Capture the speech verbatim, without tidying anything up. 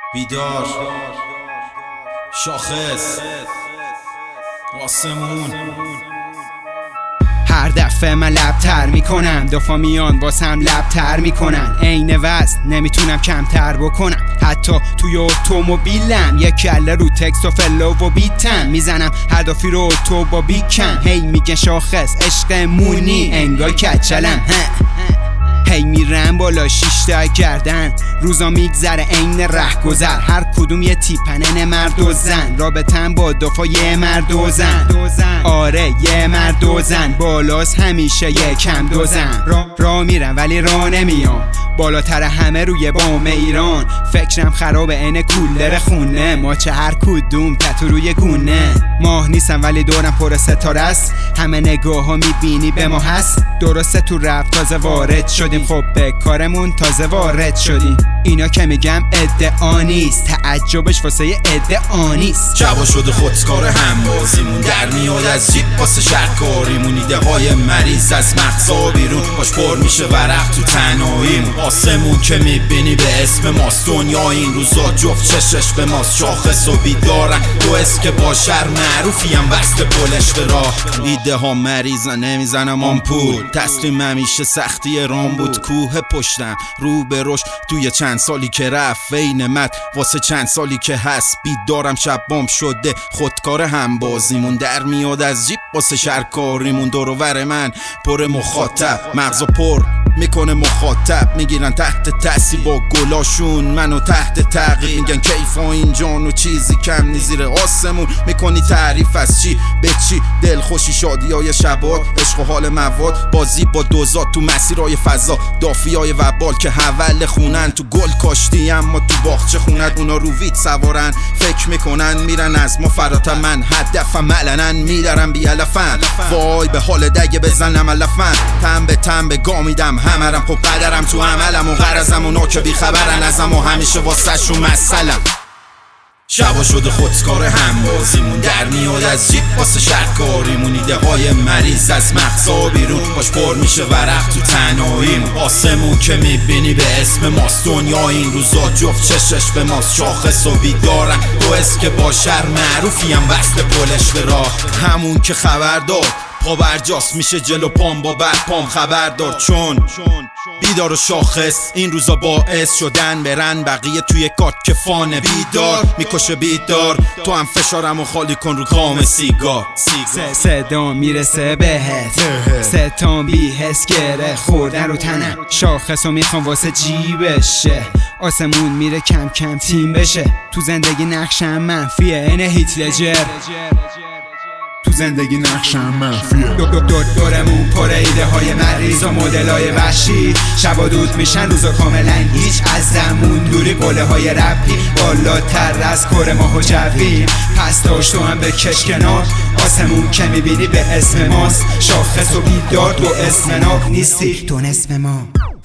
بیدار شاخص آسمون. هر دفعه من لبتر میکنم، دفعه میان واسم لبتر میکنن. عین وزن نمیتونم کمتر بکنم، حتی توی اتومبیلم یک کله رو تکس و فلو و بیتم میزنم. هر دفعه رو تو با بیکم هی میگن شاخص عشق مونی انگار کچلم. هی میرم بالا شیشتا گردن، روزا میگذره عین رهگذر. هر کدوم یه تیپنن مرد و زن، رابطن با دفعه یه مرد و زن. آره یه مرد و زن، بالاست همیشه یه کم دو زن. را, را میرم ولی را نمیام، بالاتر همه روی بام ایران. فکرم خرابه عین کولر خونه، ماچه هر کدوم تتو روی گونه. ماه نیستم ولی دورم پر ستاره است، همه نگاه ها میبینی به ما هست. درسته تو رفت تازه وارد شدیم، خب به کارمون تازه وارد شدیم. اینا که میگم ادعا نیست، تعجبش واسه ادعا نیست. شبا شده خودکار همبازیمون، در میاد از جیب واسه شهرکاریمون. ایده های مریض از مغزا بیرون، باش پر میشه ورق تو تنهاییمون. آسمون که میبینی به اسم ماست، دنیا این روزا جفت چشش به ماست. شاخص و بیدارن دو اسم که با شهر معروفیم، وسط پلش به راه. ایده ها مریضن نمیزنم آمپول، تسلیم همیشه سختی رام بود. کوه پشتم رو به رشد توی چند سالی که رفت، بین مد واسه چند سالی که هست. بیدارم شب بام شده خودکار همبازیمون، در میاد از جیب واسه شهرکاریمون. دور و ور من پر مخاطب، مغزا پر میکنه مخاطب. میگیرن تحت تاثیر با گلاشون، منو تحت تعقیب. میگن کیفا این جان و چیزی کم نی زیر آسمون. میکنی تعریف از چی به چی؟ دلخوشی، شادی های شبات، عشق و حال مواد، بازی با دوزات تو مسیرهای فضا. دافی های وبال که حول خونن، تو گل کاشتی اما تو باغچه خوند. اونا رو ویت سوارن فکر میکنن میرن از ما فراتر، من هدفم علنن میدارم بیالفن. وای به حال دگه بزنم علفن، تن به تن به گا میدم همرم. خب قدرم تو عملم و غرزم، اونا که بیخبرن ازم و همیشه واسه شون مسئلم. شبا شده خودکار همبازیمون، در میاد از جیب واسه شهرکاریمون. ایده های مریض از مغزا بیرون، باش پر میشه ورق تو تنهاییمون. آسمون که میبینی به اسم ماست، دنیا این روزا جفت چشش به ماست. شاخص و بیدارن دو اسم که با شهر معروفیم، وسط پلش به راه. همون که خبر داد پا برجاست میشه جلو پام، با بعد پام خبردار. چون بیدار و شاخص این روزا باعث شدن برن بقیه توی کات که فانه. بیدار میکشه بیدار، تو هم فشارم و خالی کن رو کام سیگار. صدا میرسه بهت، ستان بی حس گره خوردن رو تنم. شاخص رو میخوام واسه جیبشه، آسمون میره کم کم تیم بشه. تو زندگی نقشم منفیه عین هیت لجر، تو زندگی نقشم منفیه. دو دو دو دورمون پر ایده های مریض و مدل های وحشی. شبا دود میشن روزا کاملا هیچ، از زمون دوری گله های رپی. بالاتر از کور ماه و جوی، پس داشت تو هم بکش کنار. آسمون که میبینی به اسم ماست، شاخص و بیدار تو اسم ناک نیستی، تو نصف ما.